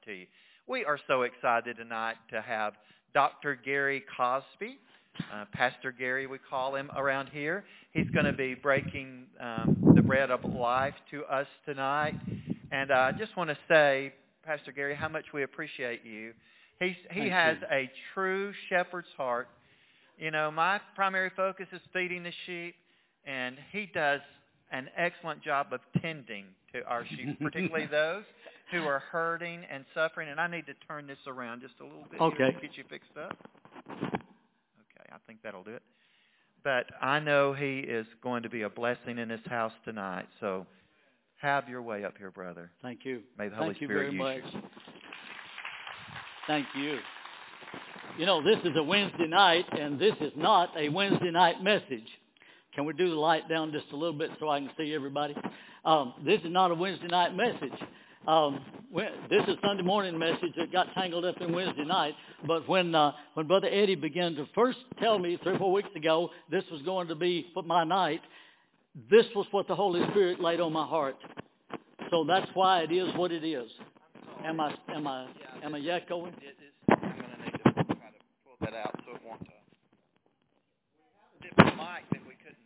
to you. We are so excited tonight to have Dr. Gary Cosby, Pastor Gary we call him around here. He's going to be breaking the bread of life to us tonight. And I just want to say, Pastor Gary, how much we appreciate you. He has a true shepherd's heart. You know, my primary focus is feeding the sheep, and he does an excellent job of tending to our sheep, particularly those who are hurting and suffering. And I need to turn this around just a little bit here to get you fixed up. Okay, I think that'll do it. But I know he is going to be a blessing in this house tonight. So have your way up here, brother. Thank you. May the Holy Spirit use you. Thank you very much. Thank you. You know, this is a Wednesday night, and this is not a Wednesday night message. Can we do the light down just a little bit so I can see everybody? This is not a Wednesday night message. This is Sunday morning message that got tangled up in Wednesday night. But when Brother Eddie began to first tell me 3 or 4 weeks ago this was going to be for my night, this was what the Holy Spirit laid on my heart. So that's why it is what it is. Am I echoing? I'm going to need to try to pull that out so it won't. Different mic that we couldn't.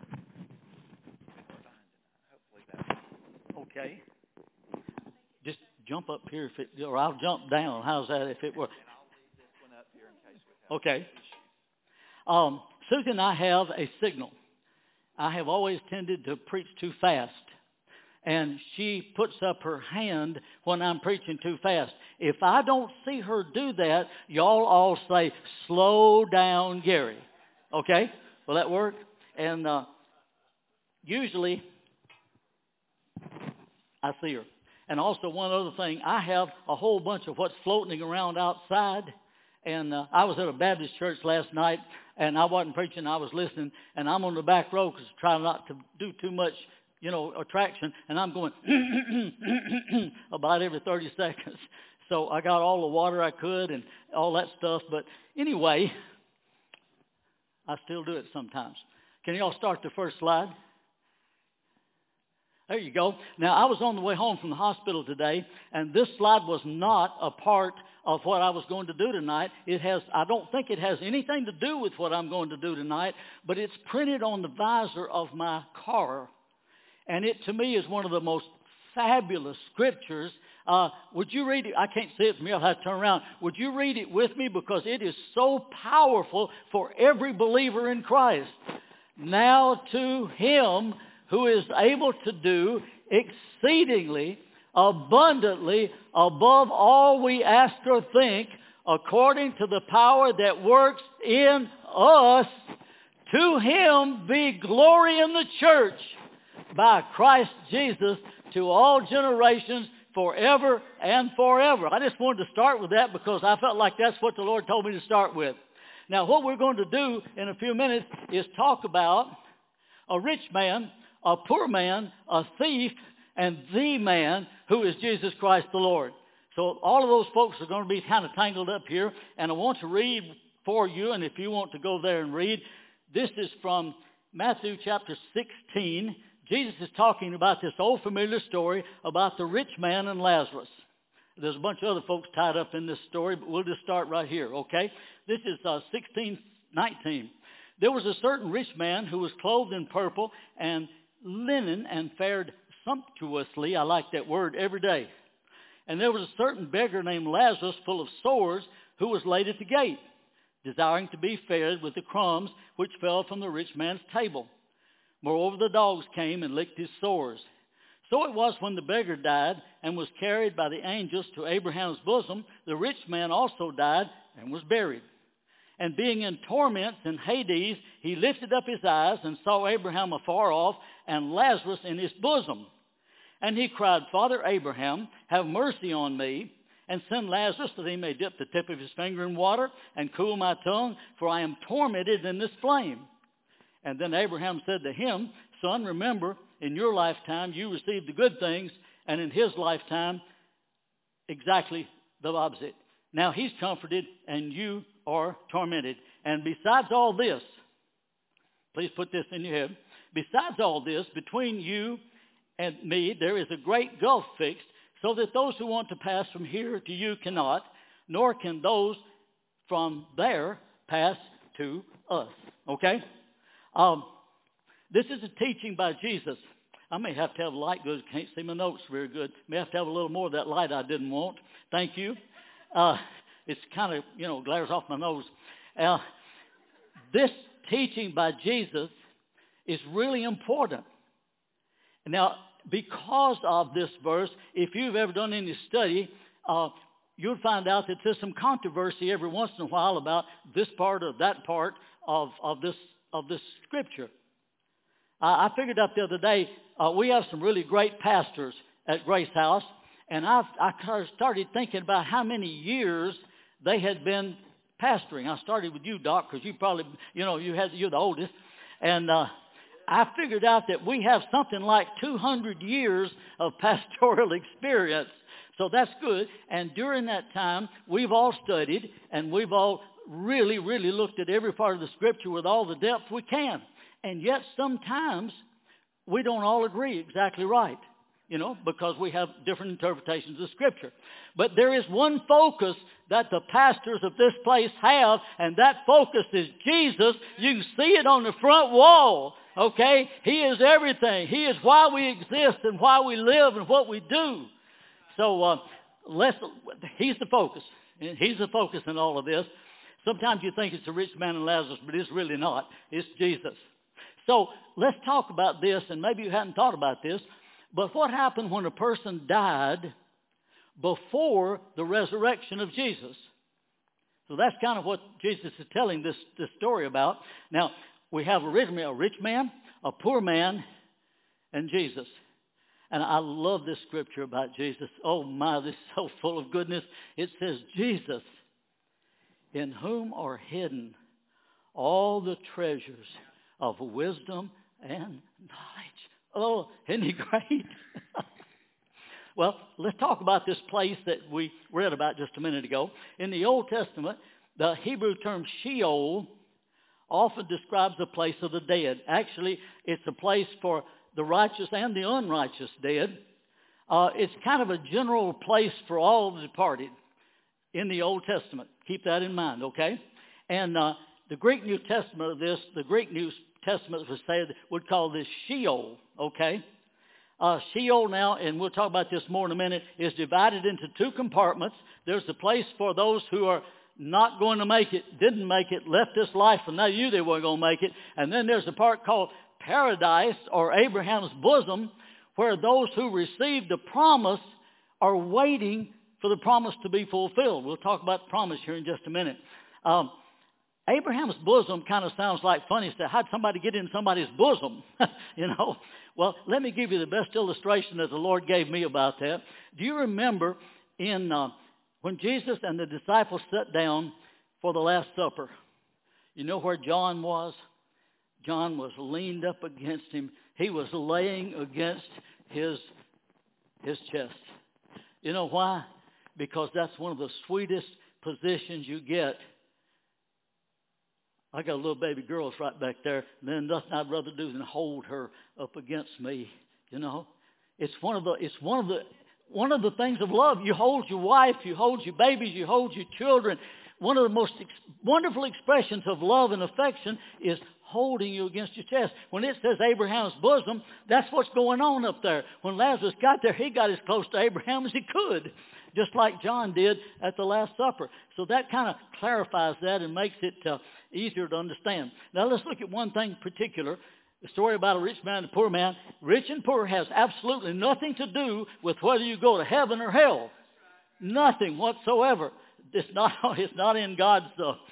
Hopefully that's okay. Just jump up here or I'll jump down. How's that if it were? And I'll leave this one up here in case we have Okay. Susan and I have a signal. I have always tended to preach too fast. And she puts up her hand when I'm preaching too fast. If I don't see her do that, y'all all say, slow down, Gary. Okay? Will that work? And usually I see her. And also one other thing, I have a whole bunch of what's floating around outside. And I was at a Baptist church last night, and I wasn't preaching, I was listening. And I'm on the back row because I try not to do too much, attraction. And I'm going about every 30 seconds. So I got all the water I could and all that stuff. But anyway, I still do it sometimes. Can y'all start the first slide? There you go. Now, I was on the way home from the hospital today, and this slide was not a part of what I was going to do tonight. I don't think it has anything to do with what I'm going to do tonight, but it's printed on the visor of my car. And it, to me, is one of the most fabulous scriptures. Would you read it? I can't see it from here. I'll have to turn around. Would you read it with me? Because it is so powerful for every believer in Christ. Now to him who is able to do exceedingly abundantly above all we ask or think, according to the power that works in us, to him be glory in the church by Christ Jesus to all generations forever and forever. I just wanted to start with that because I felt like that's what the Lord told me to start with. Now, what we're going to do in a few minutes is talk about a rich man, a poor man, a thief, and the man who is Jesus Christ the Lord. So all of those folks are going to be kind of tangled up here, and I want to read for you, and if you want to go there and read, this is from Matthew chapter 16. Jesus is talking about this old familiar story about the rich man and Lazarus. There's a bunch of other folks tied up in this story, but we'll just start right here, okay? This is 16:19. There was a certain rich man who was clothed in purple and linen and fared sumptuously, I like that word, every day. And there was a certain beggar named Lazarus, full of sores, who was laid at the gate, desiring to be fed with the crumbs which fell from the rich man's table. Moreover, the dogs came and licked his sores. So it was when the beggar died and was carried by the angels to Abraham's bosom, the rich man also died and was buried. And being in torments in Hades, he lifted up his eyes and saw Abraham afar off and Lazarus in his bosom. And he cried, Father Abraham, have mercy on me, and send Lazarus that he may dip the tip of his finger in water and cool my tongue, for I am tormented in this flame. And then Abraham said to him, Son, remember, in your lifetime you received the good things, and in his lifetime, exactly the opposite. Now he's comforted, and you are tormented. And besides all this, please put this in your head, besides all this, between you and me, there is a great gulf fixed, so that those who want to pass from here to you cannot, nor can those from there pass to us. Okay? This is a teaching by Jesus. I may have to have a light good. Can't see my notes very good. May have to have a little more of that light I didn't want. Thank you. It's kind of, glares off my nose. This teaching by Jesus is really important. Now, because of this verse, if you've ever done any study, you'll find out that there's some controversy every once in a while about this part or that part of this scripture. I figured out the other day, we have some really great pastors at Grace House, and I started thinking about how many years they had been pastoring. I started with you, Doc, because you probably, you're the oldest, and I figured out that we have something like 200 years of pastoral experience. So that's good. And during that time, we've all studied, and we've all really, really looked at every part of the Scripture with all the depth we can. And yet sometimes we don't all agree exactly right, because we have different interpretations of Scripture. But there is one focus that the pastors of this place have, and that focus is Jesus. You can see it on the front wall, okay? He is everything. He is why we exist and why we live and what we do. So he's the focus. He's the focus in all of this. Sometimes you think it's the rich man and Lazarus, but it's really not. It's Jesus. So let's talk about this, and maybe you hadn't thought about this, but what happened when a person died before the resurrection of Jesus? So that's kind of what Jesus is telling this story about. Now, we have originally a rich man, a poor man, and Jesus. And I love this scripture about Jesus. Oh my, this is so full of goodness. It says, Jesus, in whom are hidden all the treasures of wisdom and knowledge. Oh, isn't he great? Well, let's talk about this place that we read about just a minute ago. In the Old Testament, the Hebrew term Sheol often describes the place of the dead. Actually, it's a place for the righteous and the unrighteous dead. It's kind of a general place for all the departed in the Old Testament. Keep that in mind, okay? And the Greek New Testament of this, the Greek New Testament would call this Sheol, okay? Sheol now, and we'll talk about this more in a minute, is divided into two compartments. There's the place for those who are not going to make it, didn't make it, left this life, and they knew they weren't going to make it. And then there's a part called Paradise, or Abraham's bosom, where those who received the promise are waiting for the promise to be fulfilled. We'll talk about the promise here in just a minute. Abraham's bosom kind of sounds like funny stuff. How'd somebody get in somebody's bosom? Well, let me give you the best illustration that the Lord gave me about that. Do you remember when Jesus and the disciples sat down for the Last Supper? You know where John was? John was leaned up against him. He was laying against his chest. You know why? Because that's one of the sweetest positions you get. I got little baby girls right back there, and then nothing I'd rather do than hold her up against me. It's one of the things of love. You hold your wife, you hold your babies, you hold your children. One of the most wonderful expressions of love and affection is holding you against your chest. When it says Abraham's bosom, that's what's going on up there. When Lazarus got there, he got as close to Abraham as he could, just like John did at the Last Supper. So that kind of clarifies that and makes it easier to understand. Now let's look at one thing in particular, the story about a rich man and a poor man. Rich and poor has absolutely nothing to do with whether you go to heaven or hell. Nothing whatsoever. It's not in God's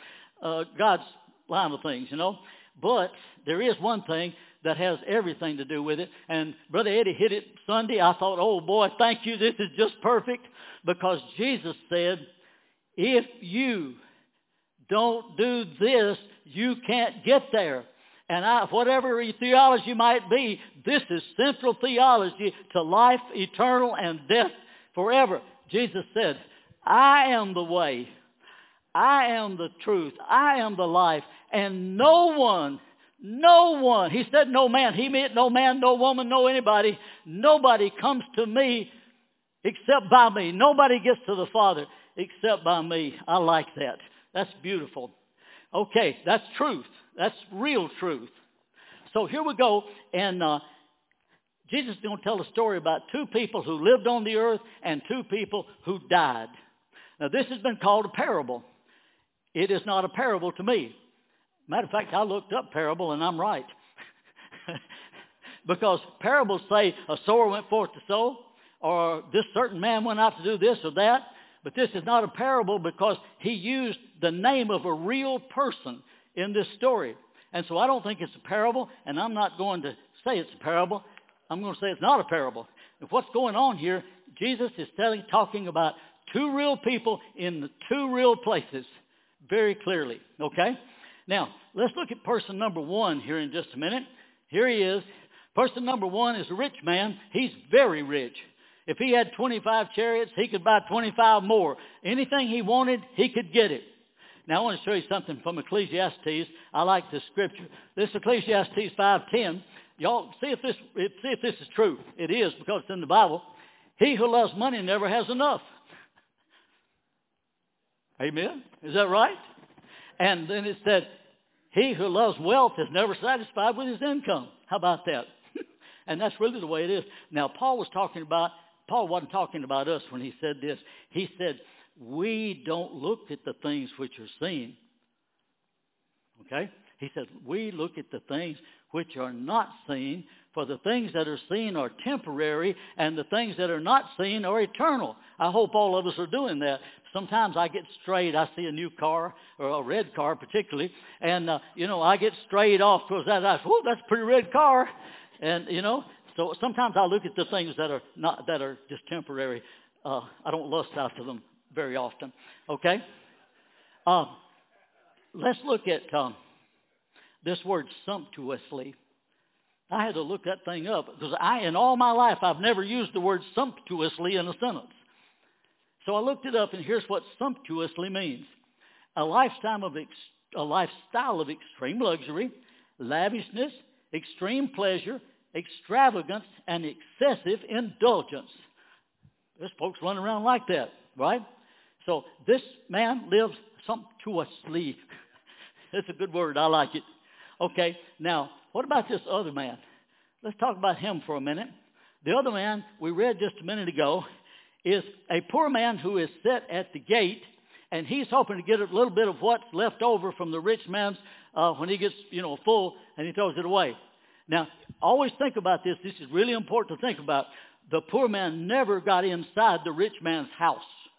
line of things, But there is one thing that has everything to do with it. And Brother Eddie hit it Sunday. I thought, oh boy, thank you. This is just perfect. Because Jesus said, if you don't do this, you can't get there. And whatever your theology might be, this is central theology to life eternal and death forever. Jesus said, I am the way. I am the truth. I am the life. And no one, he said no man. He meant no man, no woman, no anybody. Nobody comes to me except by me. Nobody gets to the Father except by me. I like that. That's beautiful. Okay, that's truth. That's real truth. So here we go, and Jesus is going to tell a story about two people who lived on the earth and two people who died. Now, this has been called a parable. It is not a parable to me. Matter of fact, I looked up parable, and I'm right. Because parables say a sower went forth to sow, or this certain man went out to do this or that. But this is not a parable because he used the name of a real person in this story. And so I don't think it's a parable, and I'm not going to say it's a parable. I'm going to say it's not a parable. And what's going on here, Jesus is talking about two real people in the two real places very clearly, okay? Now, let's look at person number one here in just a minute. Here he is. Person number one is a rich man. He's very rich. If he had 25 chariots, he could buy 25 more. Anything he wanted, he could get it. Now, I want to show you something from Ecclesiastes. I like this scripture. This is Ecclesiastes 5:10. Y'all, see if this is true. It is, because it's in the Bible. He who loves money never has enough. Amen? Is that right? And then it said, he who loves wealth is never satisfied with his income. How about that? And that's really the way it is. Now, Paul wasn't talking about us when he said this. He said, we don't look at the things which are seen. Okay? He said, we look at the things which are not seen, for the things that are seen are temporary, and the things that are not seen are eternal. I hope all of us are doing that. Sometimes I get strayed. I see a new car, or a red car particularly, and, I get strayed off towards that. I say, whoa, that's a pretty red car. And, so sometimes I look at the things that are just temporary. I don't lust after them very often. Okay? Let's look at this word sumptuously. I had to look that thing up because in all my life, I've never used the word sumptuously in a sentence. So I looked it up, and here's what sumptuously means. A lifestyle of extreme luxury, lavishness, extreme pleasure, extravagance, and excessive indulgence. There's folks running around like that, right? So this man lives sumptuously. It's a good word. I like it. Okay, now, what about this other man? Let's talk about him for a minute. The other man we read just a minute ago is a poor man who is set at the gate, and he's hoping to get a little bit of what's left over from the rich man's when he gets, full, and he throws it away. Now, always think about this. This is really important to think about. The poor man never got inside the rich man's house.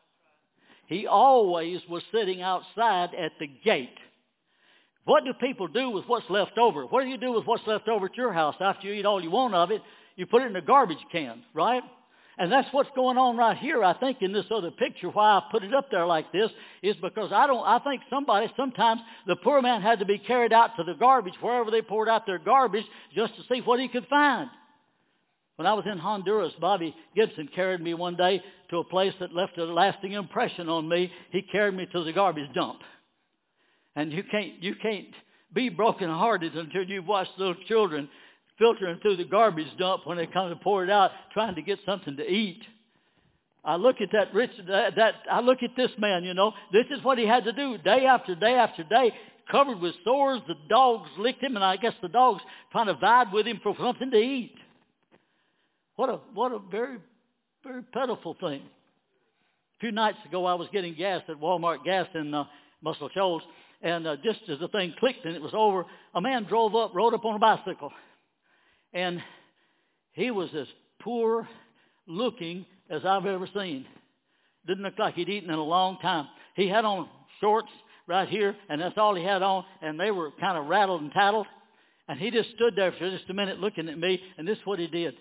He always was sitting outside at the gate. What do people do with what's left over? What do you do with what's left over at your house after you eat all you want of it? You put it in a garbage can, right? And that's what's going on right here, I think, in this other picture. Why I put it up there like this is because I think sometimes the poor man had to be carried out to the garbage, wherever they poured out their garbage, just to see what he could find. When I was in Honduras, Bobby Gibson carried me one day to a place that left a lasting impression on me. He carried me to the garbage dump. And you can't be brokenhearted until you've watched those children filtering through the garbage dump when they come to pour it out, trying to get something to eat. I look at I look at this man, this is what he had to do day after day after day, covered with sores. The dogs licked him, and I guess the dogs trying to vied with him for something to eat. What a very, very pitiful thing. A few nights ago, I was getting gas at Walmart gas in Muscle Shoals, and just as the thing clicked and it was over, a man rode up on a bicycle. And he was as poor looking as I've ever seen. Didn't look like he'd eaten in a long time. He had on shorts right here, and that's all he had on, and they were kind of rattled and tattled. And he just stood there for just a minute looking at me, and this is what he did.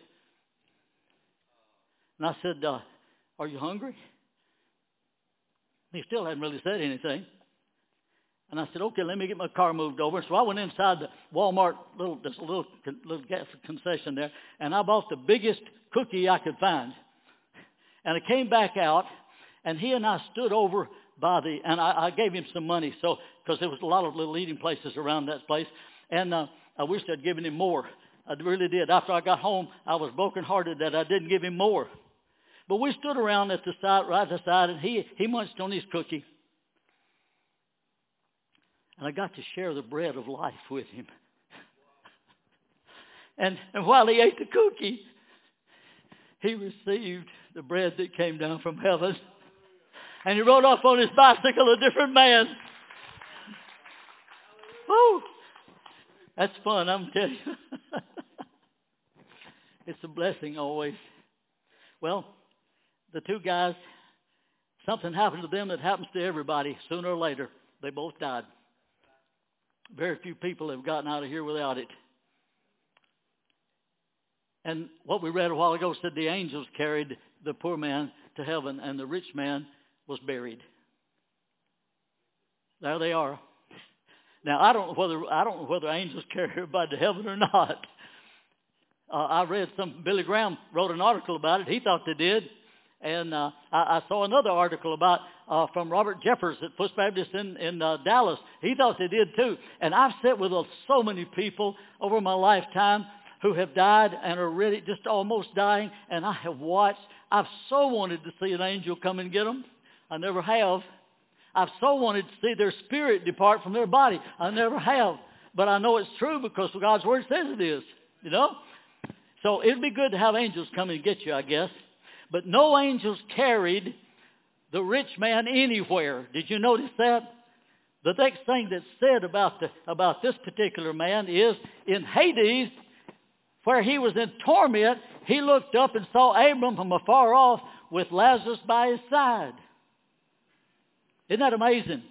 And I said, are you hungry? He still hadn't really said anything. And I said, okay, let me get my car moved over. So I went inside the Walmart, there's a little gas concession there, and I bought the biggest cookie I could find. And I came back out, and he and I stood over and I gave him some money, because there was a lot of little eating places around that place, and I wished I'd given him more. I really did. After I got home, I was brokenhearted that I didn't give him more. But we stood around at the side, right beside, and he munched on his cookie. And I got to share the bread of life with him. And while he ate the cookie, he received the bread that came down from heaven. And he rode off on his bicycle, a different man. Woo! That's fun, I'm telling you. It's a blessing always. Well, the two guys, something happened to them that happens to everybody sooner or later. They both died. Very few people have gotten out of here without it. And what we read a while ago said the angels carried the poor man to heaven and the rich man was buried. There they are. Now I don't know whether angels carry everybody to heaven or not. I read Billy Graham wrote an article about it. He thought they did. And I saw another article about from Robert Jeffers at First Baptist in Dallas. He thought they did too. And I've sat with so many people over my lifetime who have died and are really just almost dying. And I have watched. I've so wanted to see an angel come and get them. I never have. I've so wanted to see their spirit depart from their body. I never have. But I know it's true because God's Word says it is. You know? So it'd be good to have angels come and get you, I guess. But no angels carried the rich man anywhere. Did you notice that? The next thing that's said about this particular man is in Hades, where he was in torment, he looked up and saw Abram from afar off with Lazarus by his side. Isn't that amazing?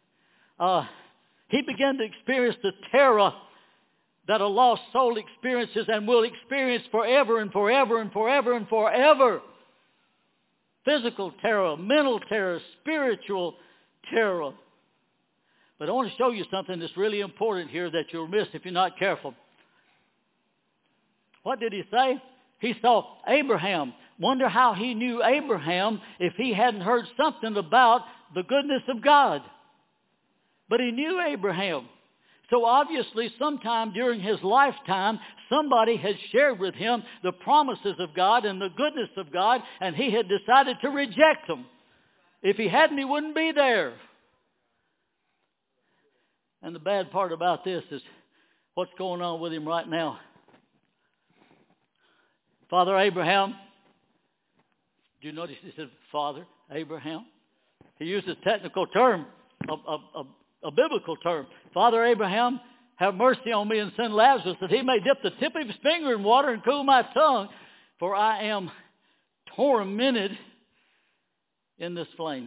He began to experience the terror that a lost soul experiences and will experience forever and forever and forever and forever. Physical terror, mental terror, spiritual terror. But I want to show you something that's really important here that you'll miss if you're not careful. What did he say? He saw Abraham. Wonder how he knew Abraham if he hadn't heard something about the goodness of God. But he knew Abraham. So obviously sometime during his lifetime, somebody had shared with him the promises of God and the goodness of God, and he had decided to reject them. If he hadn't, he wouldn't be there. And the bad part about this is what's going on with him right now. Father Abraham, do you notice he said, Father Abraham? He used a technical term, a biblical term. Father Abraham, have mercy on me and send Lazarus that he may dip the tip of his finger in water and cool my tongue, for I am tormented in this flame.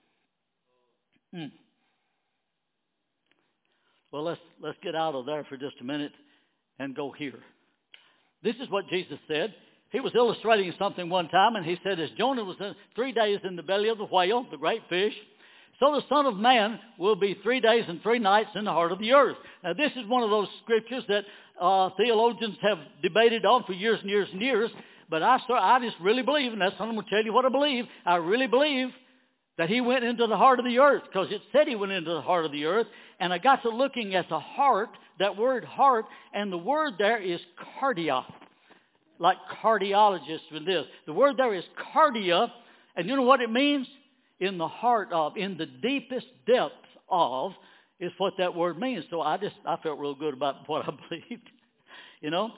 Well, let's get out of there for just a minute and go here. This is what Jesus said. He was illustrating something one time, and he said, as Jonah was 3 days in the belly of the whale, the great fish, so the Son of Man will be 3 days and 3 nights in the heart of the earth. Now, this is one of those scriptures that theologians have debated on for years and years and years, but I just really believe, and that's what I'm going to tell you what I believe. I really believe that he went into the heart of the earth, because it said he went into the heart of the earth, and I got to looking at the heart, that word heart, and the word there is cardia, like cardiologists with this. The word there is cardia, and you know what it means? In the heart of, in the deepest depths of, is what that word means. So I felt real good about what I believed. You know,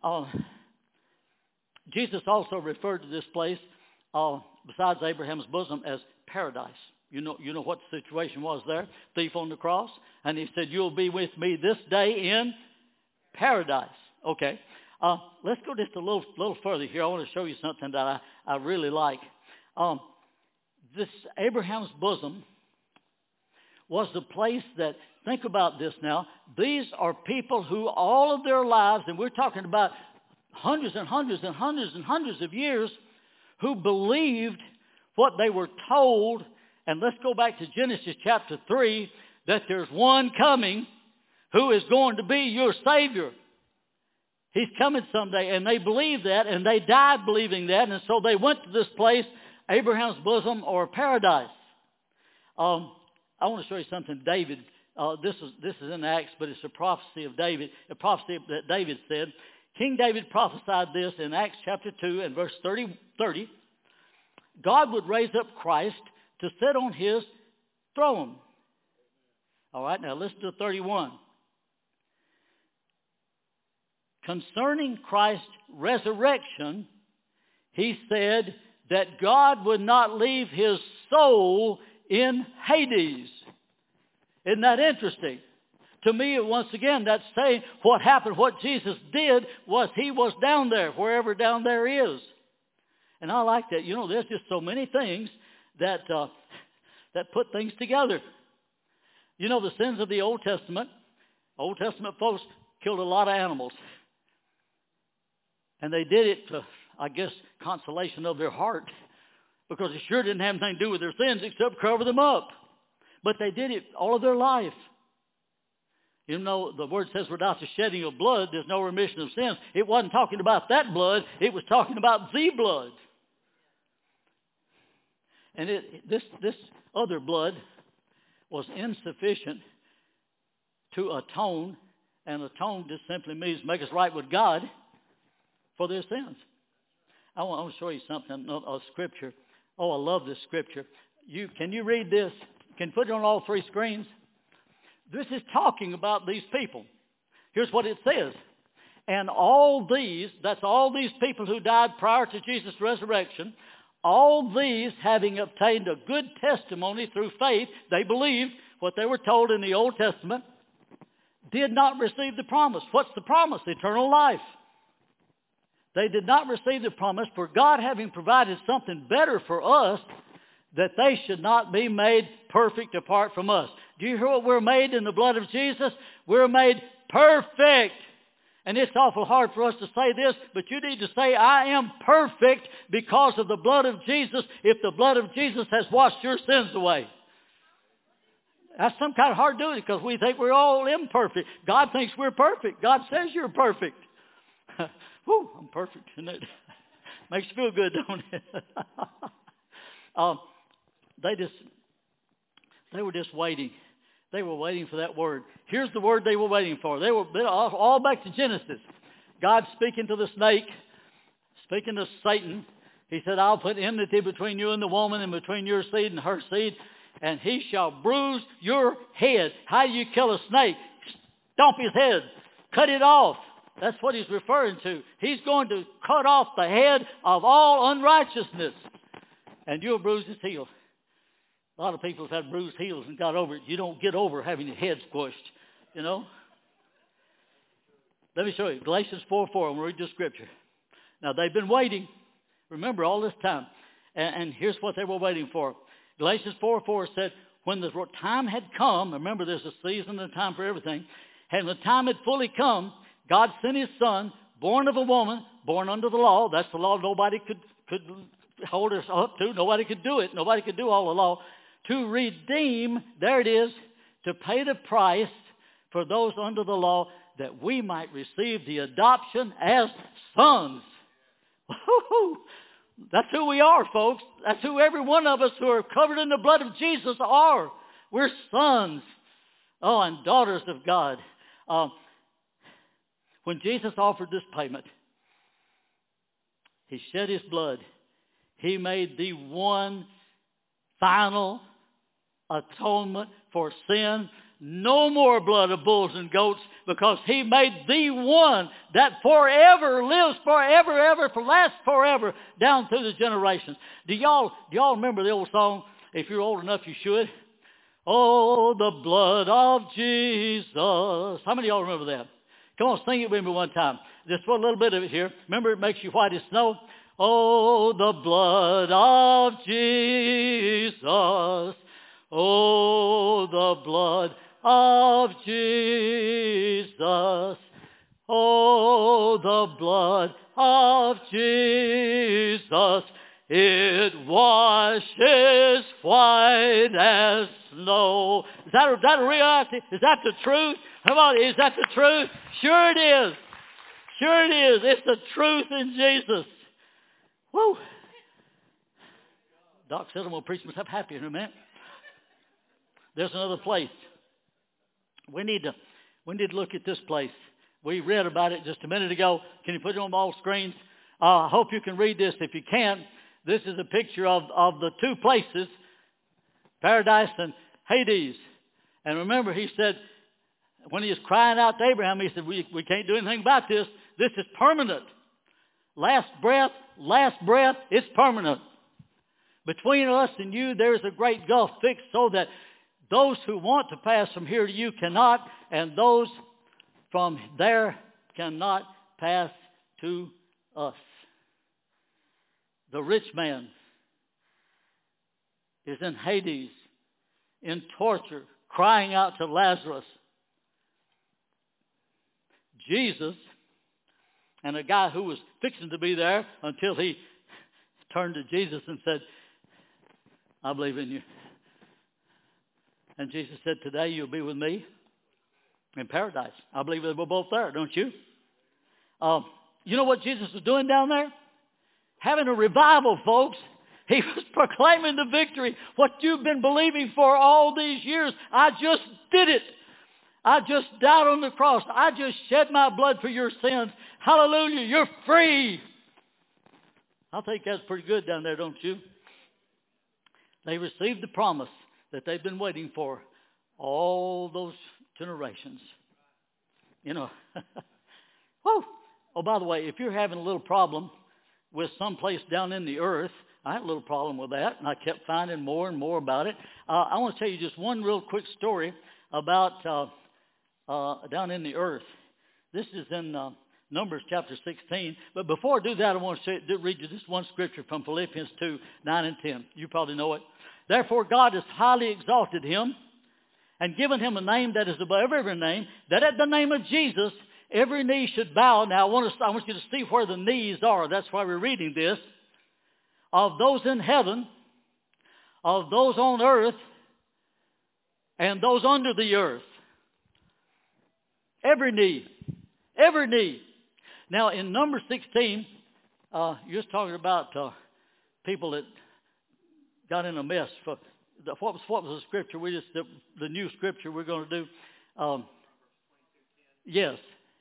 Jesus also referred to this place, besides Abraham's bosom, as paradise. You know what the situation was there? Thief on the cross, and he said, "You'll be with me this day in paradise." Okay, let's go just a little further here. I want to show you something that I really like. This Abraham's bosom was the place that, think about this now, these are people who all of their lives, and we're talking about hundreds and hundreds and hundreds and hundreds of years, who believed what they were told. And let's go back to Genesis chapter 3, that there's one coming who is going to be your Savior. He's coming someday, and they believed that, and they died believing that, and so they went to this place, Abraham's bosom, or paradise. I want to show you something. David, this is in Acts, but it's a prophecy of David, a prophecy that David said. King David prophesied this in Acts chapter 2 and verse 30. God would raise up Christ to sit on his throne. All right, now listen to 31. Concerning Christ's resurrection, he said that God would not leave his soul in Hades. Isn't that interesting? To me, once again, that's saying what happened, what Jesus did was he was down there, wherever down there is. And I like that. You know, there's just so many things that put things together. You know, the sins of the Old Testament folks killed a lot of animals. And they did it to, I guess, consolation of their heart, because it sure didn't have anything to do with their sins except cover them up. But they did it all of their life. You know, the word says without the shedding of blood, there's no remission of sins. It wasn't talking about that blood. It was talking about the blood. And this other blood was insufficient to atone. And atone just simply means make us right with God for their sins. I want to show you something, a scripture. Oh, I love this scripture. Can you read this? Can you put it on all three screens? This is talking about these people. Here's what it says. And all these, that's all these people who died prior to Jesus' resurrection, all these having obtained a good testimony through faith, they believed what they were told in the Old Testament, did not receive the promise. What's the promise? Eternal life. They did not receive the promise, for God having provided something better for us, that they should not be made perfect apart from us. Do you hear what we're made in the blood of Jesus? We're made perfect. And it's awful hard for us to say this, but you need to say, I am perfect because of the blood of Jesus, if the blood of Jesus has washed your sins away. That's some kind of hard doing because we think we're all imperfect. God thinks we're perfect. God says you're perfect. Whew, I'm perfect, isn't it? Makes you feel good, don't it? They were just waiting. They were waiting for that word. Here's the word they were waiting for. They were all back to Genesis. God speaking to the snake, speaking to Satan. He said, I'll put enmity between you and the woman, and between your seed and her seed, and he shall bruise your head. How do you kill a snake? Stomp his head. Cut it off. That's what he's referring to. He's going to cut off the head of all unrighteousness, and you'll bruise his heel. A lot of people have had bruised heels and got over it. You don't get over having your head squished, you know. Let me show you. Galatians 4:4. I'm going to read this scripture. Now, they've been waiting, remember, all this time. And here's what they were waiting for. Galatians 4:4 said, when the time had come, remember there's a season and a time for everything, and when the time had fully come, God sent his son, born of a woman, born under the law. That's the law nobody could hold us up to. Nobody could do it. Nobody could do all the law. To redeem, there it is, to pay the price for those under the law, that we might receive the adoption as sons. That's who we are, folks. That's who every one of us who are covered in the blood of Jesus are. We're sons. Oh, and daughters of God. When Jesus offered this payment, he shed his blood. He made the one final atonement for sin. No more blood of bulls and goats, because he made the one that forever lives forever, ever, lasts forever, down through the generations. Do y'all remember the old song? If you're old enough, you should. Oh, the blood of Jesus. How many of y'all remember that? Come on, sing it with me one time. Just for a little bit of it here. Remember, it makes you white as snow. Oh, the blood of Jesus. Oh, the blood of Jesus. Oh, the blood of Jesus. It washes white as snow. Is that a reality? Is that the truth? Come on, is that the truth? Sure it is. Sure it is. It's the truth in Jesus. Woo. Doc said I'm going to preach myself happy in a minute. There's another place. We need to look at this place. We read about it just a minute ago. Can you put it on all screens? I hope you can read this. If you can't, This is a picture of the two places, Paradise and Hades. And remember, he said, when he was crying out to Abraham, he said, we can't do anything about this. This is permanent. Last breath, it's permanent. Between us and you, there is a great gulf fixed so that those who want to pass from here to you cannot, and those from there cannot pass to us. The rich man is in Hades, in torture, crying out to Lazarus. Jesus and a guy who was fixing to be there until he turned to Jesus and said, I believe in you. And Jesus said, today you'll be with me in paradise. I believe they were both there, don't you? You know what Jesus was doing down there? Having a revival, folks. He was proclaiming the victory. What you've been believing for all these years, I just did it. I just died on the cross. I just shed my blood for your sins. Hallelujah, you're free. I think that's pretty good down there, don't you? They received the promise that they've been waiting for all those generations. You know. Woo. Oh, by the way, if you're having a little problem with someplace down in the earth, I had a little problem with that, and I kept finding more and more about it. I want to tell you just one real quick story about down in the earth. This is in Numbers chapter 16. But before I do that, I want to read you just one scripture from Philippians 2, 9 and 10. You probably know it. Therefore God has highly exalted him and given him a name that is above every name, that at the name of Jesus every knee should bow. Now I want you to see where the knees are. That's why we're reading this. Of those in heaven, of those on earth, and those under the earth. Every knee. Every knee. Now in number 16, you're just talking about people that got in a mess. What was the scripture? The new scripture we're going to do. Yes.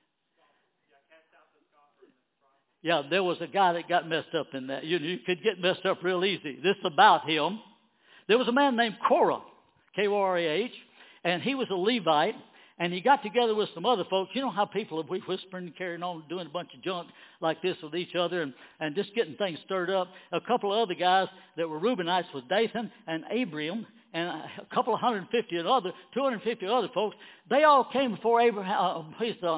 Yeah, there was a guy that got messed up in that. You could get messed up real easy. This is about him. There was a man named Korah, K-O-R-A-H, and he was a Levite, and he got together with some other folks. You know how people are whispering and carrying on, doing a bunch of junk like this with each other and just getting things stirred up. A couple of other guys that were Reubenites was Dathan and Abiram, and a couple of 250 other folks. They all came before Abraham.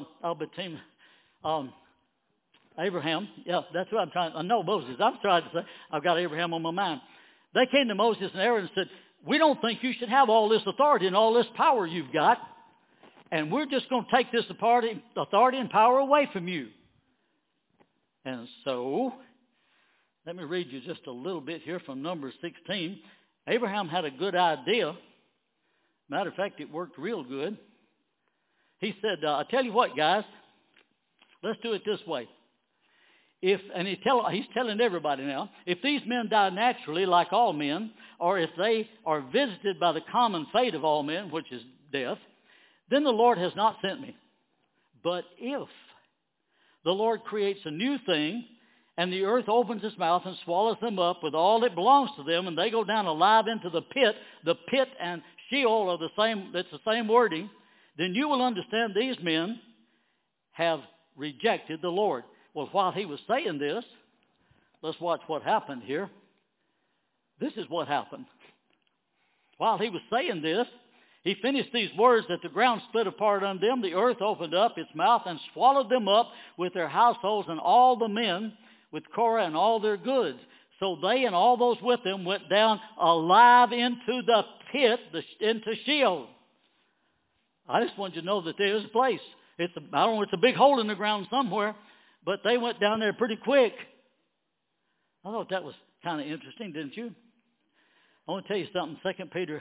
Abraham, yeah, that's what I'm trying. I know Moses. I'm trying to say, I've got Abraham on my mind. They came to Moses and Aaron and said, we don't think you should have all this authority and all this power you've got. And we're just going to take this authority and power away from you. And so, let me read you just a little bit here from Numbers 16. Abraham had a good idea. Matter of fact, it worked real good. He said, I tell you what, guys, let's do it this way. He's telling everybody now, if these men die naturally like all men, or if they are visited by the common fate of all men, which is death, then the Lord has not sent me. But if the Lord creates a new thing, and the earth opens its mouth and swallows them up with all that belongs to them, and they go down alive into the pit and Sheol are the same, that's the same wording, then you will understand these men have rejected the Lord. Well, while he was saying this, let's watch what happened here. This is what happened. While he was saying this, he finished these words that the ground split apart unto them, the earth opened up its mouth and swallowed them up with their households and all the men with Korah and all their goods. So they and all those with them went down alive into the pit, into Sheol. I just want you to know that there is a place. I don't know, it's a big hole in the ground somewhere, but they went down there pretty quick. I thought that was kind of interesting, didn't you? I want to tell you something. 2 Peter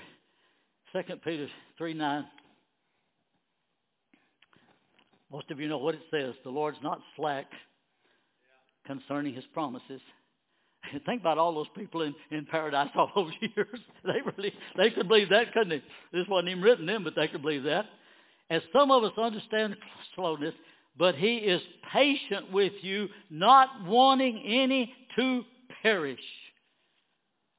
3:9. Most of you know what it says. The Lord's not slack concerning his promises. Think about all those people in paradise all those years. They could believe that, couldn't they? This wasn't even written in, but they could believe that. As some of us understand slowness, but he is patient with you, not wanting any to perish,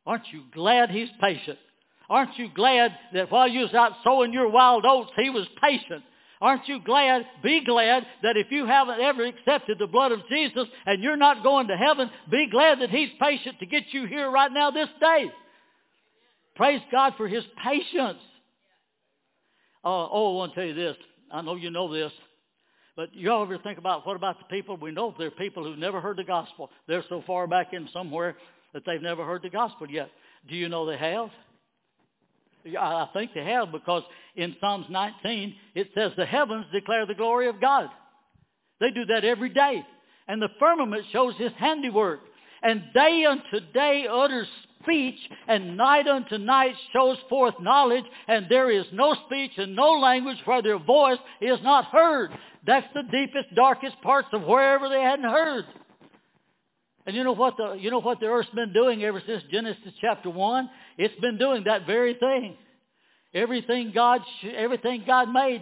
Aren't you glad He's patient? Aren't you glad that while you was out sowing your wild oats, He was patient? Aren't you glad, be glad that if you haven't ever accepted the blood of Jesus and you're not going to heaven, be glad that He's patient to get you here right now this day. Praise God for His patience. I want to tell you this. I know you know this. But you all ever think about, what about the people? We know there are people who've never heard the gospel. They're so far back in somewhere that they've never heard the gospel yet. Do you know they have? I think they have, because in Psalms 19, it says the heavens declare the glory of God. They do that every day. And the firmament shows His handiwork. And day unto day utters speech, and night unto night shows forth knowledge, and there is no speech and no language where their voice is not heard. That's the deepest, darkest parts of wherever they hadn't heard. And you know what the earth's been doing ever since Genesis chapter 1? It's been doing that very thing. Everything God made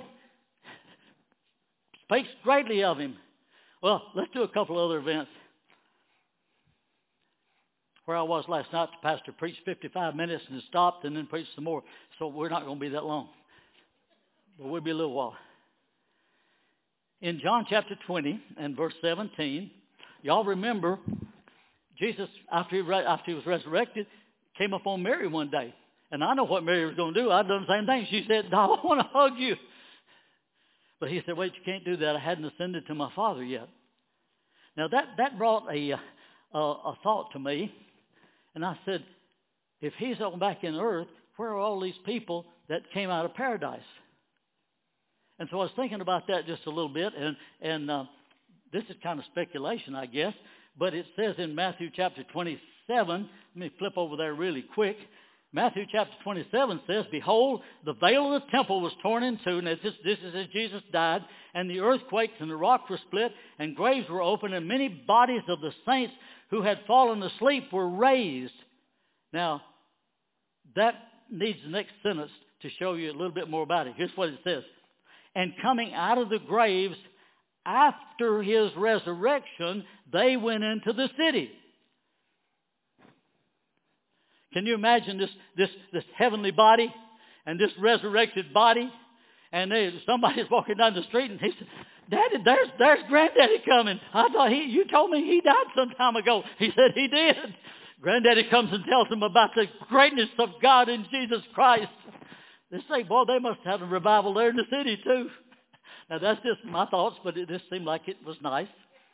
speaks greatly of Him. Well, let's do a couple other events. Where I was last night, the pastor preached 55 minutes and stopped and then preached some more. So we're not going to be that long. But we'll be a little while. In John chapter 20 and verse 17, y'all remember Jesus, after he was resurrected, came up on Mary one day. And I know what Mary was going to do. I'd done the same thing. She said, "I want to hug you." But He said, "Wait, you can't do that. I hadn't ascended to my Father yet." Now that brought a thought to me. And I said, if He's on back in earth, where are all these people that came out of paradise? And so I was thinking about that just a little bit. And this is kind of speculation, I guess. But it says in Matthew chapter 27, let me flip over there really quick. Matthew chapter 27 says, "Behold, the veil of the temple was torn in two." And this is as Jesus died. "And the earth quaked, and the rocks were split, and graves were opened, and many bodies of the saints who had fallen asleep were raised." Now, that needs the next sentence to show you a little bit more about it. Here's what it says. "And coming out of the graves after His resurrection, they went into the city." Can you imagine this heavenly body and this resurrected body? And somebody's walking down the street and he said, "Daddy, there's Granddaddy coming. I thought you told me he died some time ago." He said he did. Granddaddy comes and tells him about the greatness of God in Jesus Christ. They say, "Boy, they must have a revival there in the city too." Now that's just my thoughts, but it just seemed like it was nice.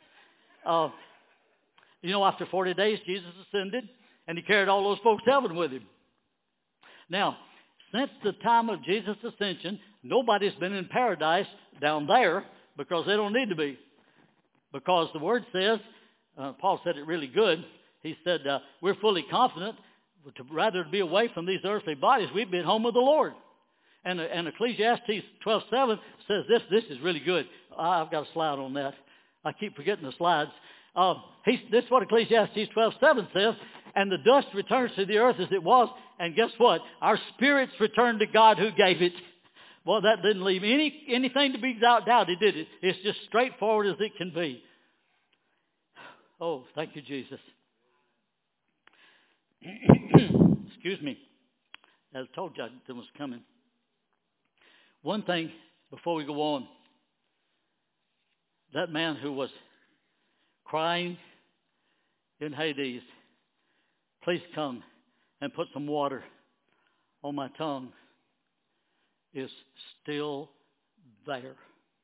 After 40 days, Jesus ascended. And He carried all those folks to heaven with Him. Now, since the time of Jesus' ascension, nobody's been in paradise down there, because they don't need to be. Because the Word says, Paul said it really good. He said, we're fully confident to rather be away from these earthly bodies. We've been home with the Lord. And Ecclesiastes 12:7 says this is really good. I've got a slide on that. I keep forgetting the slides. This is what Ecclesiastes 12:7 says. "And the dust returns to the earth as it was." And guess what? Our spirits return to God who gave it. Well, that didn't leave anything to be doubted, did it? It's just straightforward as it can be. Oh, thank you, Jesus. Excuse me. As I told you, it was coming. One thing before we go on. That man who was crying in Hades, "Please come and put some water on my tongue," is still there.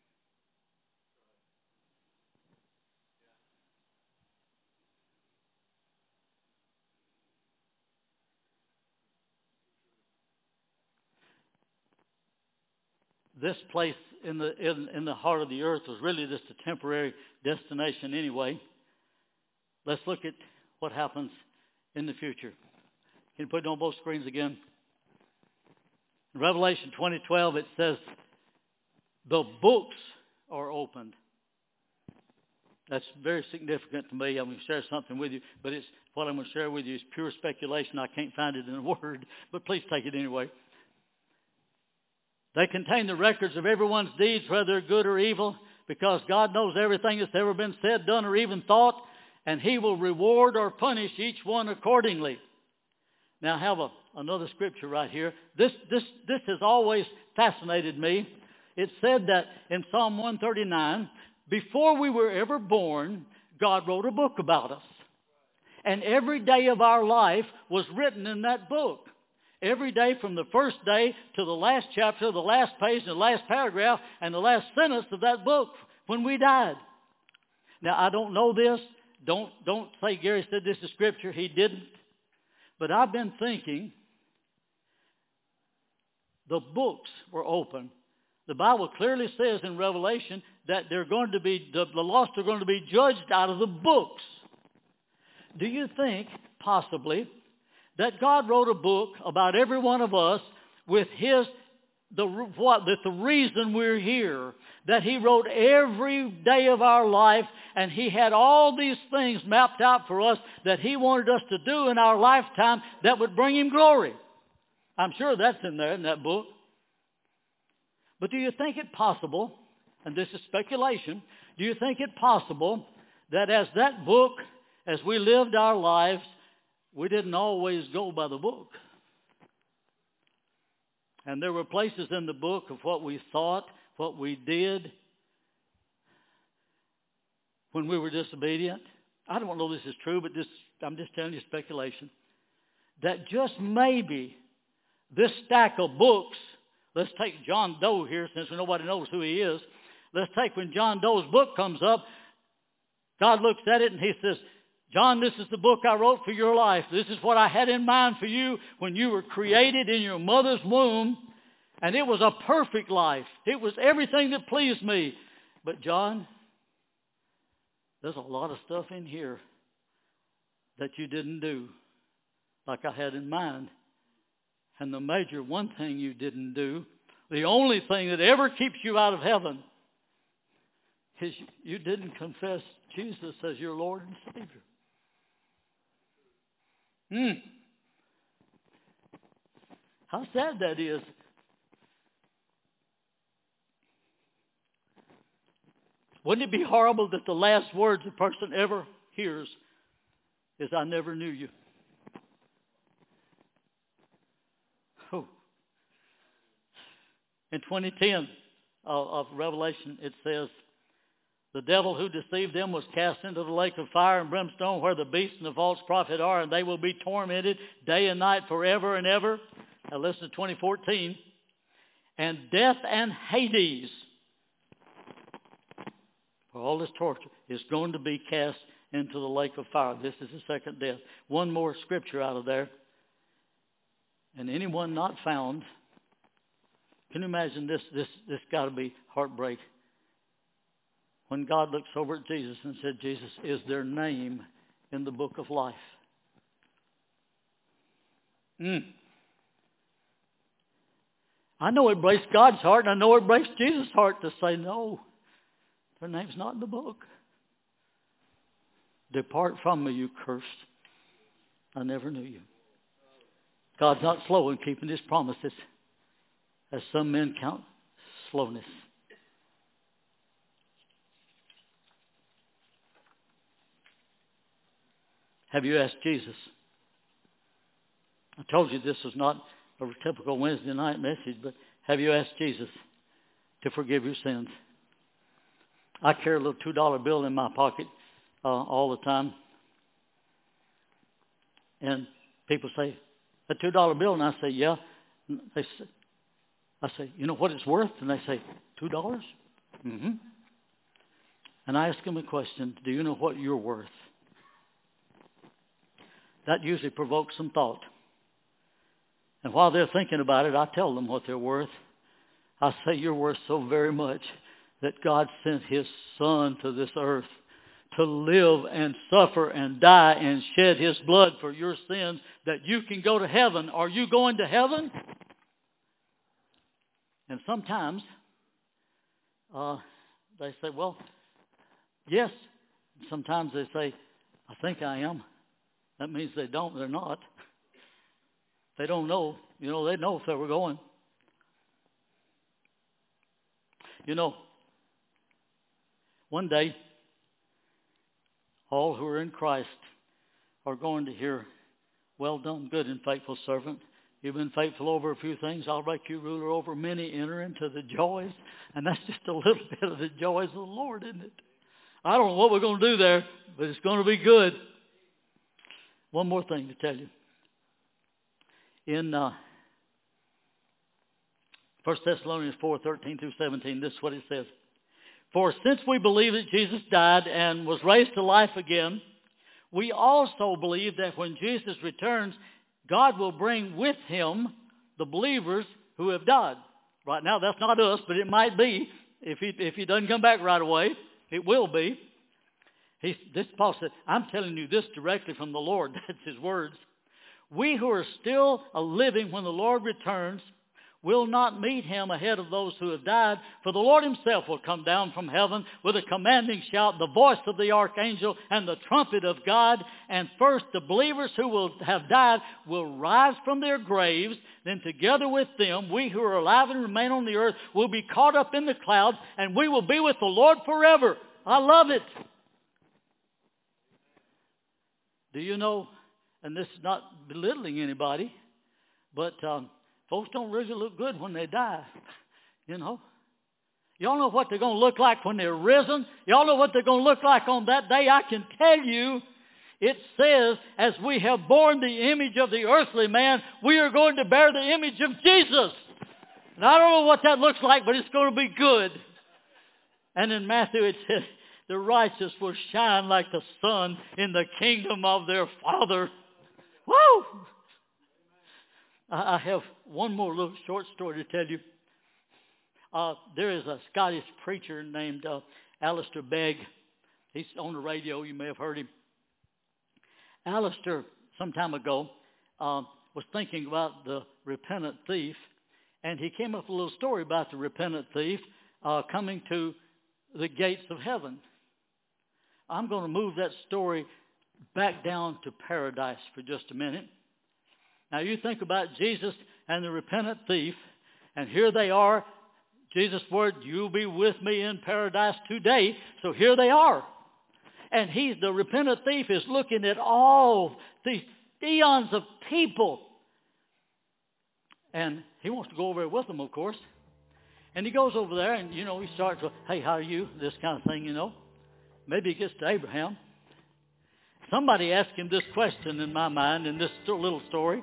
This place in the heart of the earth was really just a temporary destination anyway. Let's look at what happens in the future. Can you put it on both screens again? In Revelation 20:12, it says, "The books are opened." That's very significant to me. I'm going to share something with you, but what I'm going to share with you is pure speculation. I can't find it in a word, but please take it anyway. "They contain the records of everyone's deeds, whether they're good or evil, because God knows everything that's ever been said, done, or even thought, and He will reward or punish each one accordingly." Now I have another scripture right here. This has always fascinated me. It said that in Psalm 139, before we were ever born, God wrote a book about us. And every day of our life was written in that book. Every day from the first day to the last chapter, the last page, and the last paragraph, and the last sentence of that book when we died. Now, I don't know this. Don't say Gary said this is scripture. He didn't. But I've been thinking the books were open. The Bible clearly says in Revelation that they're going to be, the lost are going to be judged out of the books. Do you think, possibly, that God wrote a book about every one of us with the reason we're here, that He wrote every day of our life, and He had all these things mapped out for us that He wanted us to do in our lifetime that would bring Him glory? I'm sure that's in there in that book. But do you think it possible, and this is speculation, do you think it possible that as that book, as we lived our lives, we didn't always go by the book? And there were places in the book of what we thought, what we did when we were disobedient. I don't know if this is true, but I'm just telling you speculation. That just maybe this stack of books, let's take John Doe here since nobody knows who he is. Let's take when John Doe's book comes up, God looks at it and He says, John, this is the book I wrote for your life. This is what I had in mind for you when you were created in your mother's womb. And it was a perfect life. It was everything that pleased me. But John, there's a lot of stuff in here that you didn't do like I had in mind. And the major one thing you didn't do, the only thing that ever keeps you out of heaven, is you didn't confess Jesus as your Lord and Savior. How sad that is. Wouldn't it be horrible that the last words a person ever hears is, I never knew you? Oh. In 2010 of Revelation, it says, the devil who deceived them was cast into the lake of fire and brimstone where the beast and the false prophet are, and they will be tormented day and night forever and ever. Now listen to 2014. And death and Hades, for all this torture, is going to be cast into the lake of fire. This is the second death. One more scripture out of there. And anyone not found, can you imagine this? This got to be heartbreak. When God looks over at Jesus and said, Jesus, is their name in the book of life? I know it breaks God's heart, and I know it breaks Jesus' heart to say, no, their name's not in the book. Depart from me, you cursed. I never knew you. God's not slow in keeping His promises, as some men count slowness. Have you asked Jesus? I told you this was not a typical Wednesday night message, but have you asked Jesus to forgive your sins? I carry a little $2 bill in my pocket all the time. And people say, a $2 bill? And I say, yeah. And I say, you know what it's worth? And they say, $2? Mm-hmm. And I ask them a question, do you know what you're worth? That usually provokes some thought. And while they're thinking about it, I tell them what they're worth. I say, you're worth so very much that God sent His Son to this earth to live and suffer and die and shed His blood for your sins that you can go to heaven. Are you going to heaven? And sometimes they say, well, yes. Sometimes they say, I think I am. That means they're not. They don't know. You know, they know if they were going. You know, one day, all who are in Christ are going to hear Well done, good and faithful servant. You've been faithful over a few things. I'll make you ruler over many. Enter into the joys. And that's just a little bit of the joys of the Lord, isn't it? I don't know what we're going to do there, but it's going to be good. One more thing to tell you. In 1 Thessalonians 4:13-17, this is what it says. For since we believe that Jesus died and was raised to life again, we also believe that when Jesus returns, God will bring with him the believers who have died. Right now, that's not us, but it might be. If he doesn't come back right away, it will be. Paul said, I'm telling you this directly from the Lord. That's his words. We who are still living when the Lord returns will not meet him ahead of those who have died, for the Lord himself will come down from heaven with a commanding shout, the voice of the archangel, and the trumpet of God. And first the believers who will have died will rise from their graves. Then together with them, we who are alive and remain on the earth will be caught up in the clouds, and we will be with the Lord forever. I love it. Do you know, and this is not belittling anybody, but folks don't really look good when they die, you know. Y'all know what they're going to look like when they're risen? Y'all know what they're going to look like on that day? I can tell you, it says, as we have borne the image of the earthly man, we are going to bear the image of Jesus. And I don't know what that looks like, but it's going to be good. And in Matthew it says, the righteous will shine like the sun in the kingdom of their Father. Woo! I have one more little short story to tell you. There is a Scottish preacher named Alistair Begg. He's on the radio. You may have heard him. Alistair, some time ago, was thinking about the repentant thief, and he came up with a little story about the repentant thief coming to the gates of heaven. I'm going to move that story back down to paradise for just a minute. Now you think about Jesus and the repentant thief, and here they are. Jesus' word, you'll be with me in paradise today. So here they are. And the repentant thief is looking at all these eons of people. And he wants to go over there with them, of course. And he goes over there and, he starts with, hey, how are you? This kind of thing, Maybe he gets to Abraham. Somebody asked him this question in my mind in this little story.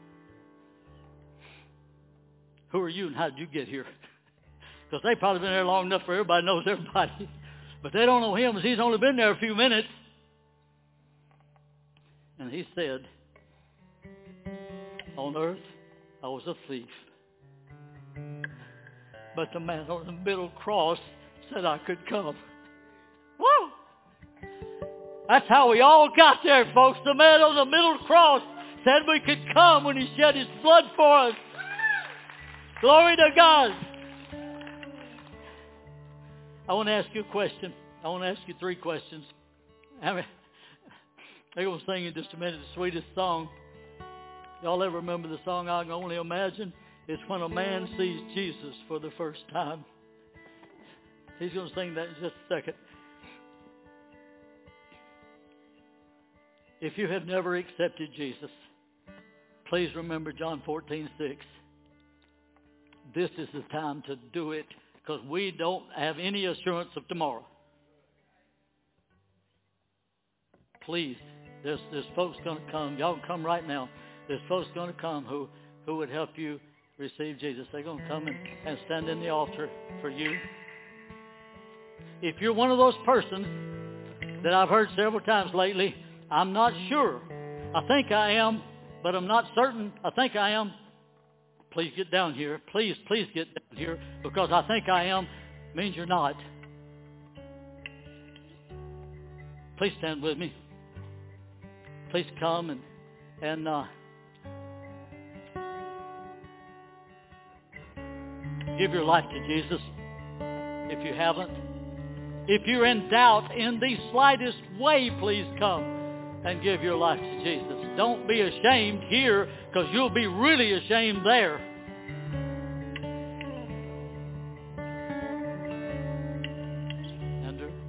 Who are you and how did you get here? Because they've probably been there long enough for everybody knows everybody. But they don't know him as he's only been there a few minutes. And he said, on earth I was a thief. But the man on the middle cross said I could come. Woo! That's how we all got there, folks. The man on the middle cross said we could come when he shed his blood for us. Glory to God. I want to ask you a question. I want to ask you 3 questions. They're going to sing in just a minute the sweetest song. Y'all ever remember the song, I Can Only Imagine? It's when a man sees Jesus for the first time. He's going to sing that in just a second. If you have never accepted Jesus, please remember John 14:6. This is the time to do it because we don't have any assurance of tomorrow. Please, there's folks going to come. Y'all can come right now. There's folks going to come who would help you receive Jesus. They're going to come and stand in the altar for you. If you're one of those persons that I've heard several times lately, I'm not sure. I think I am, but I'm not certain. I think I am. Please get down here. Please get down here, because I think I am means you're not. Please stand with me. Please come and give your life to Jesus if you haven't. If you're in doubt in the slightest way, please come and give your life to Jesus. Don't be ashamed here, because you'll be really ashamed there. Andrew?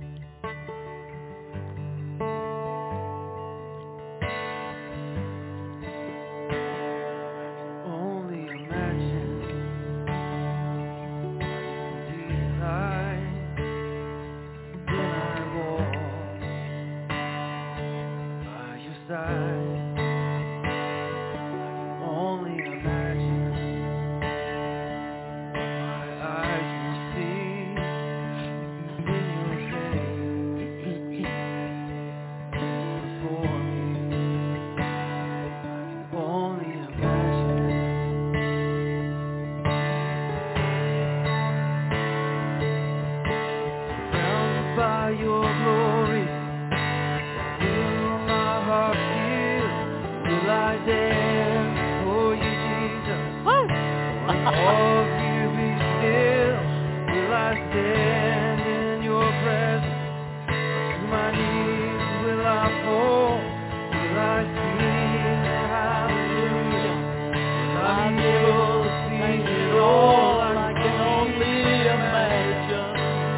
I stand in your presence? To my knees will I fall? Will I sing hallelujah? Will I be able to sing it all I can only imagine?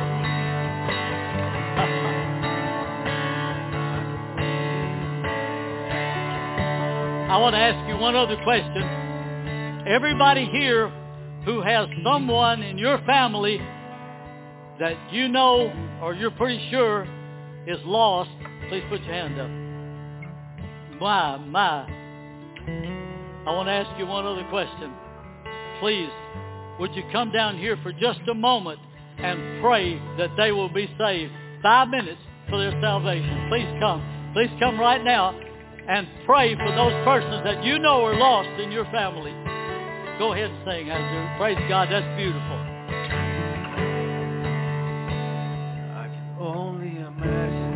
I want to ask you one other question. Everybody here who has someone in your family that you know or you're pretty sure is lost, please put your hand up. My. I want to ask you one other question. Please, would you come down here for just a moment and pray that they will be saved? 5 minutes for their salvation. Please come. Please come right now and pray for those persons that you know are lost in your family. Go ahead and sing, Andrew. Praise God. That's beautiful. I can only imagine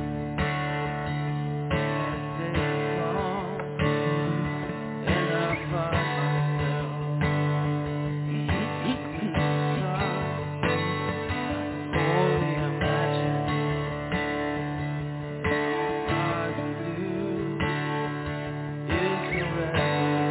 as days come and I find myself I can only imagine all I can do is surrender.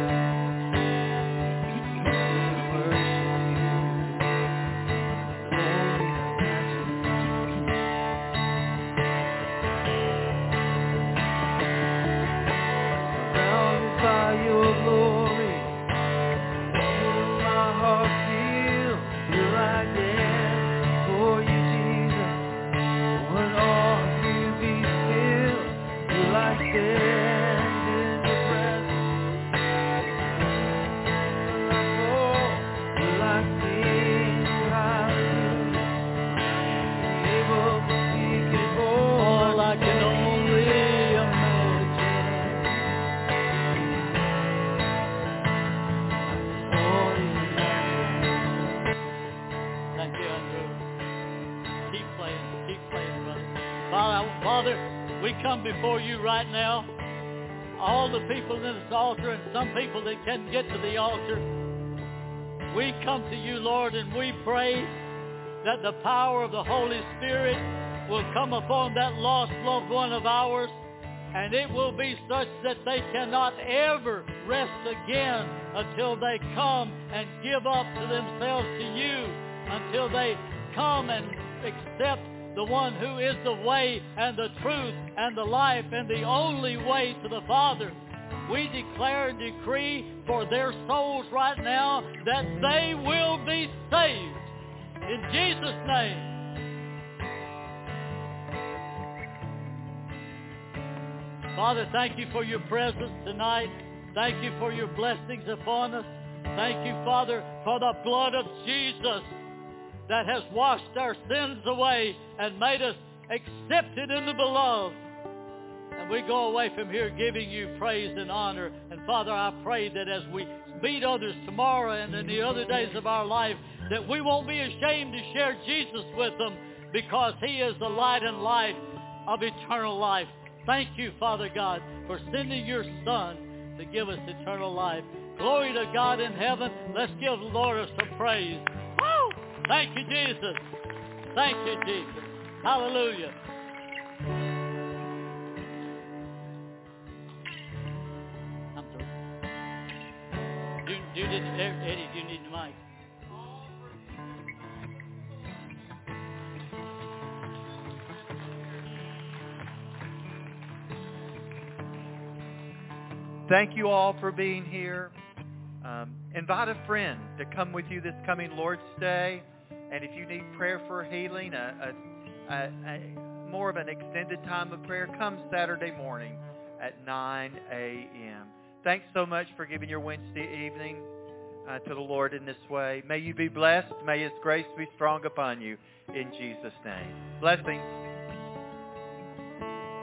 Father, we come before you right now. All the people in this altar and some people that can't get to the altar, we come to you, Lord, and we pray that the power of the Holy Spirit will come upon that lost loved one of ours, and it will be such that they cannot ever rest again until they come and give up to themselves to you, until they come and accept the one who is the way and the truth and the life and the only way to the Father. We declare and decree for their souls right now that they will be saved. In Jesus' name. Father, thank you for your presence tonight. Thank you for your blessings upon us. Thank you, Father, for the blood of Jesus that has washed our sins away and made us accepted in the beloved. And we go away from here giving you praise and honor. And Father, I pray that as we meet others tomorrow and in the other days of our life, that we won't be ashamed to share Jesus with them, because he is the light and life of eternal life. Thank you, Father God, for sending your Son to give us eternal life. Glory to God in heaven. Let's give the Lord some praise. Woo! Thank you, Jesus. Thank you, Jesus. Hallelujah. I'm through. Eddie, do you need the mic? Thank you all for being here. Invite a friend to come with you this coming Lord's Day. And if you need prayer for healing, more of an extended time of prayer, come Saturday morning at 9 a.m. Thanks so much for giving your Wednesday evening to the Lord in this way. May you be blessed. May his grace be strong upon you in Jesus' name. Blessings.